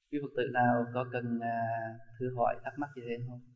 Quý Phật tử nào có cần thử hỏi thắc mắc gì thêm không?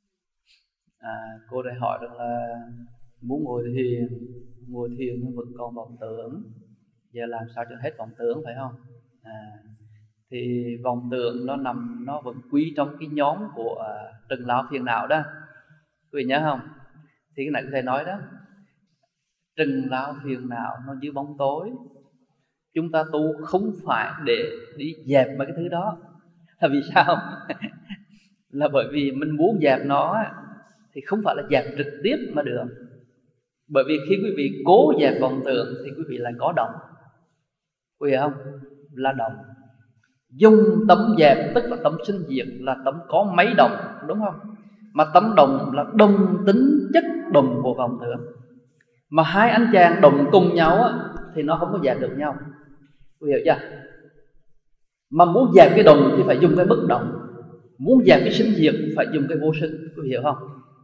Cô đây hỏi rằng là muốn ngồi thiền nhưng vẫn còn vọng tưởng, giờ làm sao cho hết vọng tưởng, phải không? Thì vọng tưởng nó vẫn quý trong cái nhóm của trần lão phiền não đó, quý vị nhớ không? Thì cái này thầy nói đó, trần lão phiền não nó dưới bóng tối. Chúng ta tu không phải để đi dẹp mấy cái thứ đó. Là vì sao? Là bởi vì mình muốn dẹp nó thì không phải là dẹp trực tiếp mà được. Bởi vì khi quý vị cố dẹp vọng tưởng thì quý vị lại có động. Quý vị không? Là động. Dùng tâm dẹp tức là tâm sinh diệt, là tâm có mấy động, đúng không? Mà tâm động là đồng tính chất đồng của vọng tưởng. Mà hai anh chàng đồng cùng nhau thì nó không có dẹp được nhau. Quý vị hiểu chưa? Mà muốn dẹp cái đồng thì phải dùng cái bất động. Muốn dẹp cái sinh diệt phải dùng cái vô sinh. Quý vị hiểu không?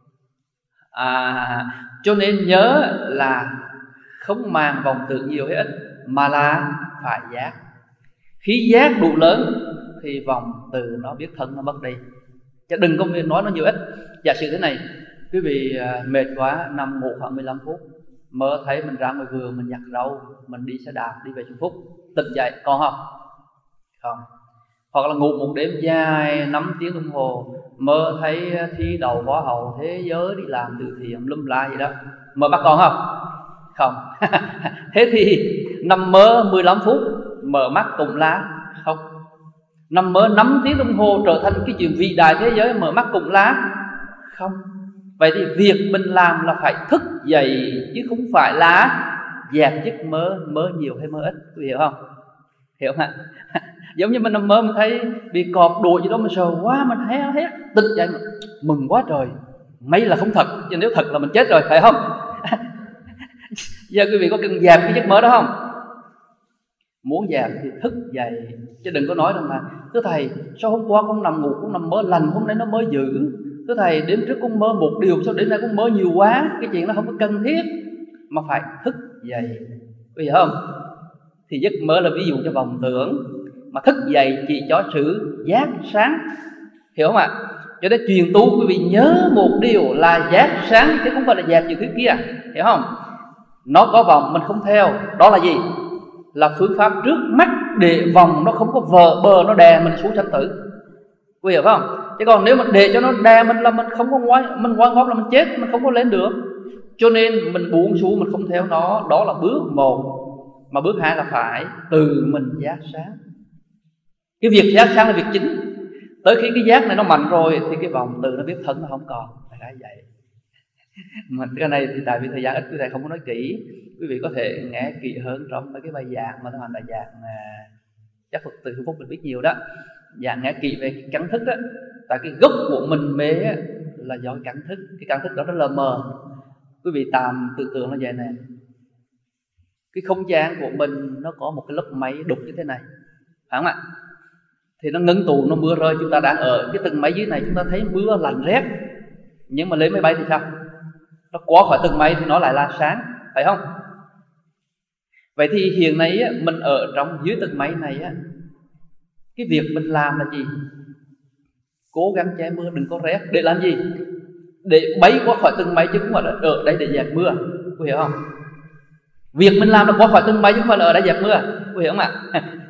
Cho nên nhớ là không màng vọng tưởng nhiều hay ít, mà là phải giác. Khi giác đủ lớn thì vọng từ nó biết thân nó mất đi. Chứ đừng có nói nó nhiều ít. Giả sử thế này, quý vị mệt quá, nằm ngủ khoảng 15 phút, mơ thấy mình ra ngoài vườn, mình nhặt rau, mình đi xe đạp đi về Trung Phúc, tỉnh dậy, còn không? Không. Hoặc là ngủ một đêm dài 5 tiếng đồng hồ, mơ thấy thi đầu hoa hậu thế giới, đi làm từ thiện lum la gì đó, mơ bắt còn không? Không. Thế thì nằm mơ 15 phút, mở mắt cũng là không. Nằm mơ 5 tiếng đồng hồ trở thành cái chuyện vĩ đại thế giới, mở mắt cũng là không. Vậy thì việc mình làm là phải thức dậy, chứ không phải là dẹp giấc mơ, mơ nhiều hay mơ ít. Quý hiểu không? Hiểu không ạ? Giống như mình nằm mơ mình thấy bị cọp đuổi gì đó, mình sợ quá, mình hét tỉnh dậy mừng quá trời, may là không thật, chứ nếu thật là mình chết rồi, phải không? Giờ quý vị có cần dẹp cái giấc mơ đó không? Muốn dẹp thì thức dậy, chứ đừng có nói rằng là thưa thầy, sao hôm qua con nằm ngủ, con nằm mơ lành, hôm nay nó mới dữ. Thưa thầy, đêm trước con mơ một điều, sao đêm nay con mơ nhiều quá. Cái chuyện đó không có cần thiết, mà phải thức dậy. Quý vị hiểu không? Thì giấc mơ là ví dụ cho vọng tưởng, mà thức dậy chỉ cho sự giác sáng. Hiểu không ạ? Cho nên truyền tu quý vị nhớ một điều là giác sáng, chứ không phải là dẹp những thứ kia. Hiểu không? Nó có vòng mình không theo, đó là gì? Là phương pháp trước mắt để vòng nó không có vờ bờ, nó đè mình xuống sanh tử. Quý hiểu không? Chứ còn nếu mình để cho nó đè mình là mình không có mình ngoan góp là mình chết, mình không có lên được. Cho nên mình buông xuống, mình không theo nó. Đó là bước một. Mà bước hai là phải từ mình giác sáng. Cái việc giác sáng là việc chính. Tới khi cái giác này nó mạnh rồi thì cái vòng từ nó biết thân nó không còn. Phải vậy. Mà cái này thì tại vì thời gian ít, quý thầy không có nói kỹ. Quý vị có thể nghe kỹ hơn trong mấy cái bài giảng mà nó là giảng chắc Phật tử Hưng Phúc mình biết nhiều đó. Giảng nghe kỹ về cái căn thức đó. Tại cái gốc của mình mê là do cái căn thức. Cái căn thức đó nó lờ mờ. Quý vị tạm tưởng tượng là vậy nè. Cái không gian của mình nó có một cái lớp máy đục như thế này, phải không ạ? Thì nó ngưng tụ, nó mưa rơi, chúng ta đang ở cái tầng máy dưới này, chúng ta thấy mưa lạnh rét. Nhưng mà lên máy bay thì sao? Nó qua khỏi tầng máy thì nó lại là sáng, phải không? Vậy thì hiện nay mình ở trong dưới tầng máy này, cái việc mình làm là gì? Cố gắng che mưa, đừng có rét. Để làm gì? Để bay qua khỏi tầng máy, chứ không phải là ở đây để dẹp mưa. Có hiểu không? Việc mình làm là qua khỏi tầng máy, chứ không phải là ở đây dẹp mưa. Có hiểu không ạ?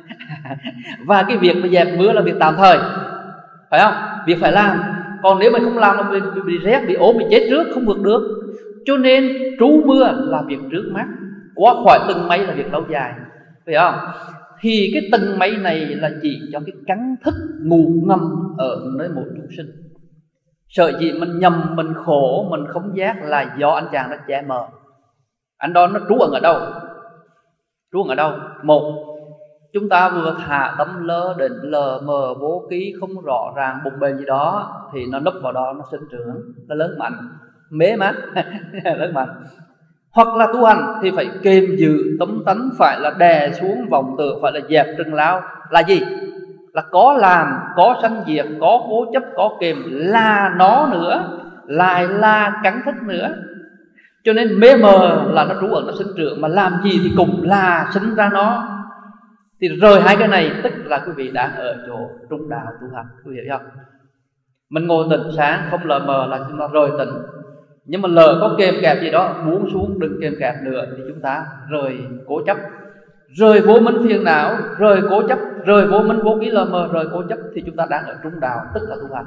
Và cái việc mà dẹp mưa là việc tạm thời, phải không? Việc phải làm. Còn nếu mà không làm là bị rét, bị ốm, bị chết trước, không vượt được. Cho nên trú mưa là việc trước mắt, qua khỏi tầng mây là việc lâu dài, phải không? Thì cái tầng mây này là chỉ cho cái cắn thức ngủ ngầm ở nơi mỗi chúng sinh. Sợ gì mình nhầm, mình khổ, mình không giác là do anh chàng nó che mờ. Anh đó nó trú ẩn ở đâu? Trú ẩn ở đâu? Một, chúng ta vừa thả tâm lơ định, lờ mờ vô ký, không rõ ràng bục bềnh gì đó, thì nó núp vào đó, nó sinh trưởng, nó lớn mạnh, mế mà lớn mạnh. Hoặc là tu hành thì phải kiềm giữ tấm tánh, phải là đè xuống vọng tưởng, phải là dẹp trừng lao. Là gì? Là có làm, có sanh diệt, có cố chấp, có kiềm, là nó nữa, lại là cắn thức nữa. Cho nên mê mờ là nó trú ẩn, nó sinh trưởng, mà làm gì thì cũng là sinh ra nó. Thì rời hai cái này tức là quý vị đang ở chỗ trung đạo tu hành, quý vị hiểu không? Mình ngồi tịnh sáng không lờ mờ là chúng ta rời tịnh, nhưng mà lờ có kèm kẹp gì đó muốn xuống đừng kèm kẹp nữa thì chúng ta rời cố chấp, rời vô minh phiền não, rời cố chấp, rời vô minh vô ký lờ mờ, rời cố chấp, thì chúng ta đang ở trung đạo tức là tu hành.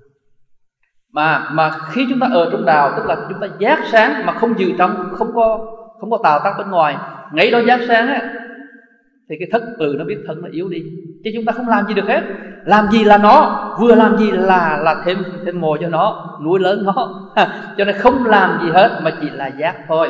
Mà khi chúng ta ở trung đạo tức là chúng ta giác sáng mà không dự trong, không có tạo tác bên ngoài, ngay đó giác sáng á, thì cái thức từ nó biết thân nó yếu đi, chứ chúng ta không làm gì được hết. Làm gì là nó, vừa làm gì là thêm mồi cho nó, nuôi lớn nó cho nên không làm gì hết mà chỉ là giác thôi.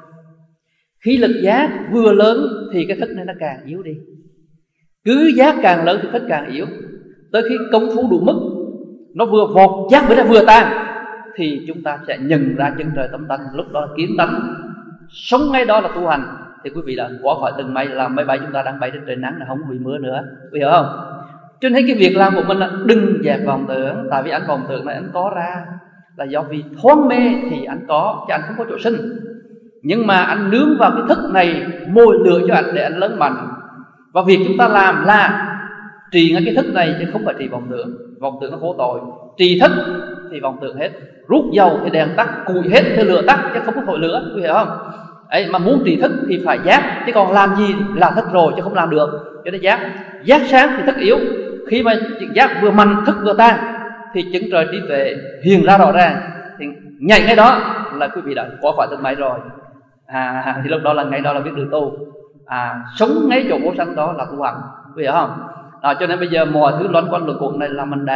Khi lực giác vừa lớn thì cái thức này nó càng yếu đi, cứ giác càng lớn thì thức càng yếu, tới khi công phu đủ mức, nó vừa vọt giác với nó vừa tan, thì chúng ta sẽ nhận ra chân trời tấm tánh, lúc đó là kiến tánh, sống ngay đó là tu hành. Thì quý vị đã qua khỏi từng mây, là máy bay chúng ta đang bay trên trời nắng là không bị mưa nữa, quý hiểu không? Cho nên cái việc làm của mình là đừng dẹp vọng tưởng. Tại vì anh vọng tưởng này anh có ra là do vì thoáng mê thì anh có, chứ anh không có chỗ sinh. Nhưng mà anh nướng vào cái thức này, mồi lửa cho anh để anh lớn mạnh. Và việc chúng ta làm là trì ngay cái thức này, chứ không phải trì vọng tưởng. Vọng tưởng nó khổ tội. Trì thức thì vọng tưởng hết, rút dầu thì đèn tắt, củi hết thì lửa tắt, chứ không có thổi lửa, quý hiểu không? Ấy, mà muốn trì thức thì phải giác, chứ còn làm gì là thức rồi chứ không làm được. Cho nên giác sáng thì thức yếu. Khi mà giác vừa mạnh thức vừa tan thì chứng trời trí tuệ hiện ra rõ ràng, thì ngay ngay đó là quý vị đã có khỏi từng mây rồi. Thì lúc đó là ngay đó là biết được tu. Sống ngay chỗ vô sanh đó là tu hành, quý hiểu không? Cho nên bây giờ mọi thứ loanh quanh luẩn quẩn này là mình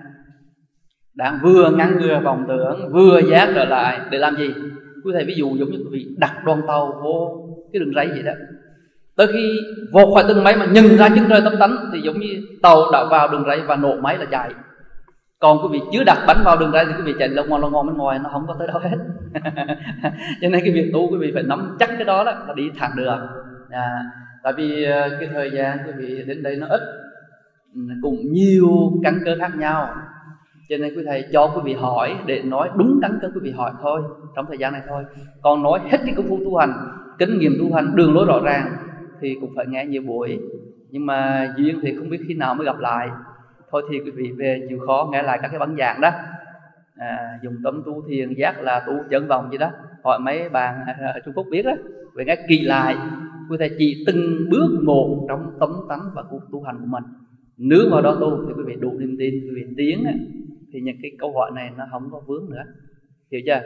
đang vừa ngăn ngừa vọng tưởng, vừa giác trở lại để làm gì? Quý thầy ví dụ giống như quý vị đặt đoàn tàu vô cái đường ray vậy đó, tới khi vọt khỏi từng máy mà nhận ra chân trời tấm tánh thì giống như tàu đã vào đường ray và nổ máy là chạy. Còn quý vị chưa đặt bánh vào đường ray thì quý vị chạy lông ngon bên ngoài, nó không có tới đâu hết. Cho nên cái việc tu quý vị phải nắm chắc cái đó là đi thẳng được. Tại vì cái thời gian quý vị đến đây nó ít, cũng nhiều căn cơ khác nhau, cho nên quý thầy cho quý vị hỏi để nói đúng căn cơ quý vị hỏi thôi trong thời gian này thôi. Còn nói hết cái công phu tu hành, kinh nghiệm tu hành, đường lối rõ ràng thì cũng phải nghe nhiều buổi, nhưng mà duyên thì không biết khi nào mới gặp lại. Thôi thì quý vị về chịu khó nghe lại các cái băng giảng đó, dùng tâm tu thiền giác là tu chân vòng gì đó, hỏi mấy bạn ở Trung Quốc biết đó, về nghe kỳ lại. Quý thầy chỉ từng bước một trong tấm tánh và cuộc tu hành của mình, nướng vào đó tu thì quý vị đủ niềm tin, quý vị tiến thì những cái câu hỏi này nó không có vướng nữa, hiểu chưa?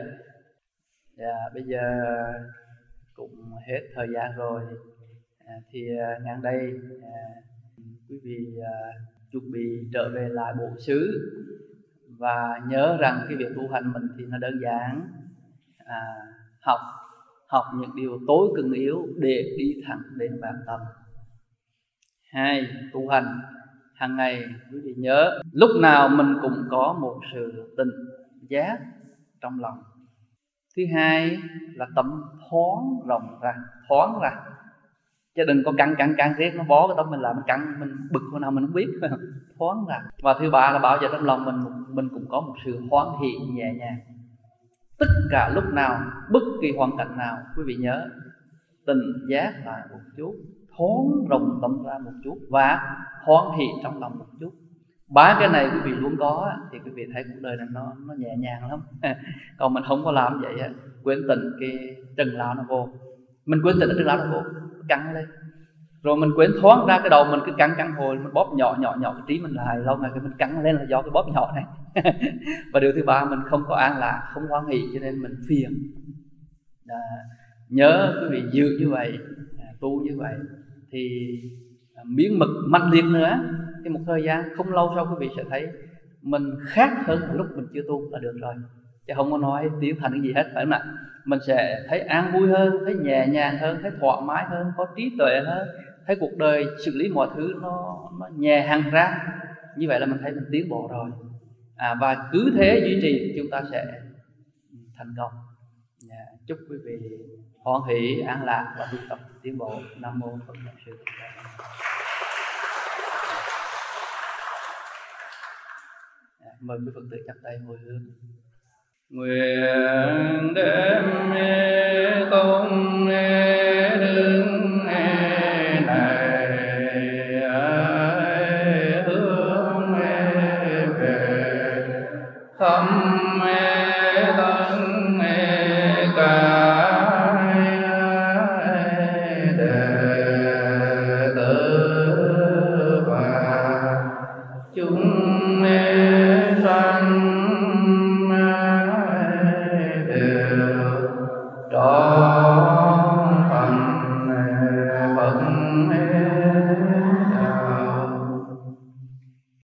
Bây giờ cũng hết thời gian rồi, thì ngang đây quý vị chuẩn bị trở về lại bộ xứ, và nhớ rằng cái việc tu hành mình thì nó đơn giản, học những điều tối cường yếu để đi thẳng đến bản tâm. 2. Tu hành hàng ngày quý vị nhớ lúc nào mình cũng có một sự tỉnh giác trong lòng. Thứ hai là tâm thoáng ra, chứ đừng có căng riết nó bó cái tâm mình lại, mình căng mình bực hồi nào mình không biết. Thoáng ra. Và thứ ba là bao giờ trong lòng mình cũng có một sự hoan hỷ nhẹ nhàng. Tất cả lúc nào, bất kỳ hoàn cảnh nào, quý vị nhớ tỉnh giác lại một chút, thoáng rộng tâm ra một chút, và hoan hỷ trong lòng một chút. Ba cái này quý vị luôn có thì quý vị thấy cuộc đời này nó nhẹ nhàng lắm. Còn mình không có làm vậy, quên tỉnh cái trần lão nó vô, mình quên tỉnh cái trần lão nó vô, căng lên, rồi mình quên thoáng ra cái đầu mình cứ căng hồi, mình bóp nhỏ cái trí mình lại, lâu ngày cái mình căng lên là do cái bóp nhỏ này. Và điều thứ ba, mình không có an lạc, không hoan hỷ cho nên mình phiền. Nhớ quý vị giữ như vậy, tu như vậy thì miếng mực mạnh liệt nữa, thì một thời gian không lâu sau quý vị sẽ thấy mình khác hơn lúc mình chưa tu là được rồi, chứ không có nói tiến thành cái gì hết, phải không ạ? Mình sẽ thấy an vui hơn, thấy nhẹ nhàng hơn, thấy thoải mái hơn, có trí tuệ hơn, thấy cuộc đời xử lý mọi thứ nó nhẹ hẳn ra. Như vậy là mình thấy mình tiến bộ rồi. Và cứ thế duy trì thì chúng ta sẽ thành công. Chúc quý vị hoan hỷ, an lạc và tu tập tiến bộ. Nam mô Phật Sư. Mời quý Phật tử chắp tay hồi hướng. Nguyện đem công đức này thâm tân cả đệ tử và chúng sanh đều trọn thành Phật